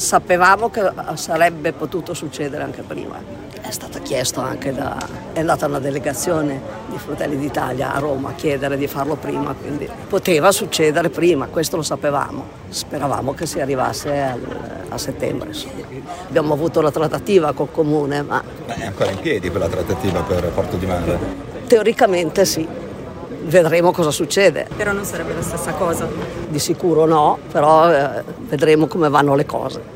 Sapevamo che sarebbe potuto succedere anche prima. È stato chiesto anche è andata una delegazione di Fratelli d'Italia a Roma a chiedere di farlo prima, quindi poteva succedere prima, questo lo sapevamo. Speravamo che si arrivasse a settembre. Insomma. Abbiamo avuto una trattativa col comune, ma è ancora in piedi quella trattativa per Porto di Mare? Teoricamente sì. Vedremo cosa succede. Però non sarebbe la stessa cosa? Di sicuro no, però vedremo come vanno le cose.